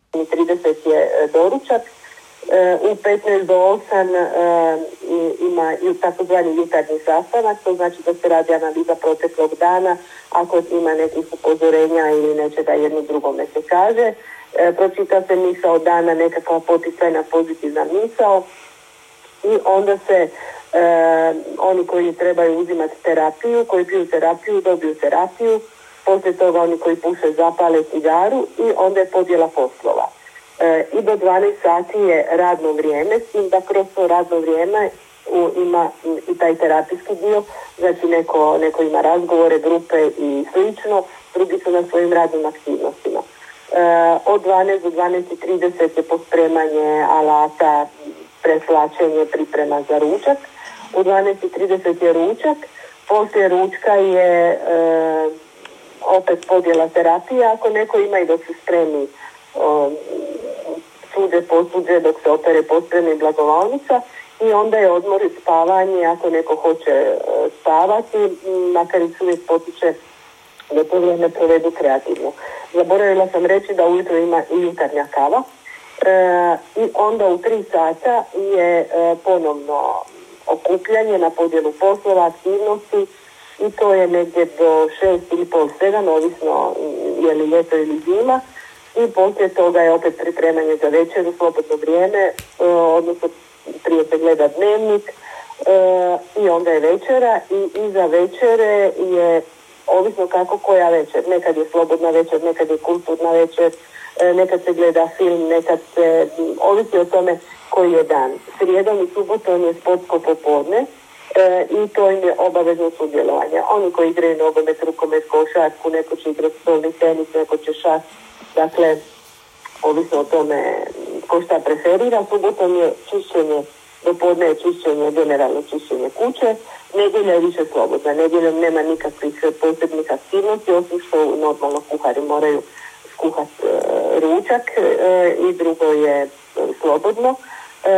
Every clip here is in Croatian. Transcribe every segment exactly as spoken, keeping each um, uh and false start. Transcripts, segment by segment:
trideset je doručak. U petnaest do osam ima takozvani jutarnji sastanak, to znači da se radi analiza proteklog dana, ako ima nekih upozorenja ili nečega jedno drugome se kaže. Pročita se misao dana, nekakva poticajna pozitivna misao i onda se e, oni koji trebaju uzimati terapiju, koji piju terapiju, dobiju terapiju, poslije toga oni koji puše zapale cigaru i onda je podjela poslova. E, I do dvanaest sati je radno vrijeme, s tim da kroz to radno vrijeme u, ima i taj terapijski dio, znači neko, neko ima razgovore, grupe i slično, drugi su na svojim radnim aktivnostima. E, od dvanaest do dvanaest i trideset je pospremanje alata, preslačenje, priprema za ručak. U dvanaest i trideset je ručak, poslije ručka je e, opet podjela terapije, ako neko ima i dok se spremi o, suđe, posuđe, dok se opere, pospremi blagovalnica i onda je odmor i spavanje, ako neko hoće e, spavati, makar i se uvijek potiče da to vrijeme provedu kreativno. Zaboravila sam reći da ujutro ima i jutarnja kava. E, i onda u tri sata je e, ponovno okupljanje na podjelu poslova, aktivnosti i to je negdje do šest ili pol sedam, ovisno je li ljeto ili zima, i poslije toga je opet pripremanje za večeru, slobodno vrijeme, e, odnosno prije se gleda dnevnik e, i onda je večera i iza večere je ovisno kako koja večer, nekad je slobodna večer, nekad je kulturna večer, nekad se gleda film, nekad se, ovisi o tome koji je dan. Srijedom i subotom je sportsko popodne e, i to im je obavezno sudjelovanje. Oni koji igraju nogomet, rukomet, košarku, neko će igrati stolni tenis, neko će šah, dakle, ovisno o tome ko šta preferira. Subotom je čišćenje, dopodne je čišćenje, generalno čišćenje kuće, nedjelja je više slobodna, nedjeljom nema nikakvih posebnih aktivnosti, osim što normalno kuhari moraju kuhat e, ručak e, i drugo je e, slobodno. E,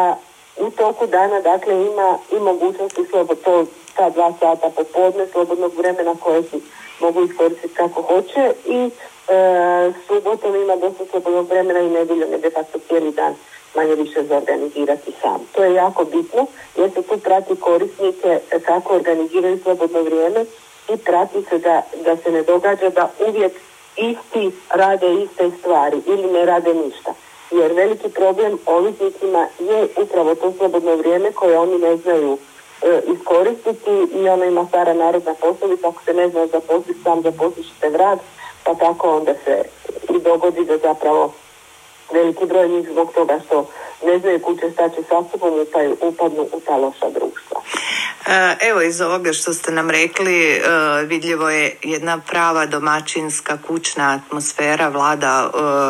u toku dana dakle ima i mogućnosti slobodno, ta dva sata popodne slobodnog vremena koje si mogu iskoristiti kako hoće i e, subotom ima dosta slobodnog vremena i nedjeljom je de facto cijeli dan manje više za organizirati sam. To je jako bitno jer se tu prati korisnike kako organiziraju slobodno vrijeme i prati se da, da se ne događa da uvijek isti rade iste stvari ili ne rade ništa. Jer veliki problem ovisnicima je upravo to slobodno vrijeme koje oni ne znaju e, iskoristiti i ono ima stara narodna poslovica, ako se ne zna zaposliti sam, zaposlit ćete vrag, pa tako onda se i dogodi da zapravo veliki broj njih zbog toga što ne znaju kuće šta će sa sobom upaju, upadnu u ta loša društva. Evo, iz ovoga što ste nam rekli vidljivo je jedna prava domaćinska kućna atmosfera vlada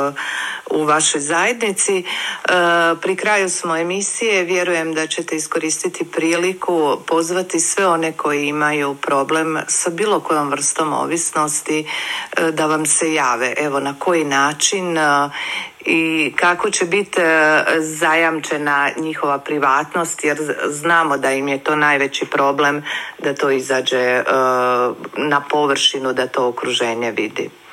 u vašoj zajednici. Pri kraju smo emisije, vjerujem da ćete iskoristiti priliku pozvati sve one koji imaju problem sa bilo kojom vrstom ovisnosti da vam se jave. Evo, na koji način i kako će biti zajamčena njihova privatnost, jer znamo da im je to najveći problem da to izađe na površinu, da to okruženje vidi.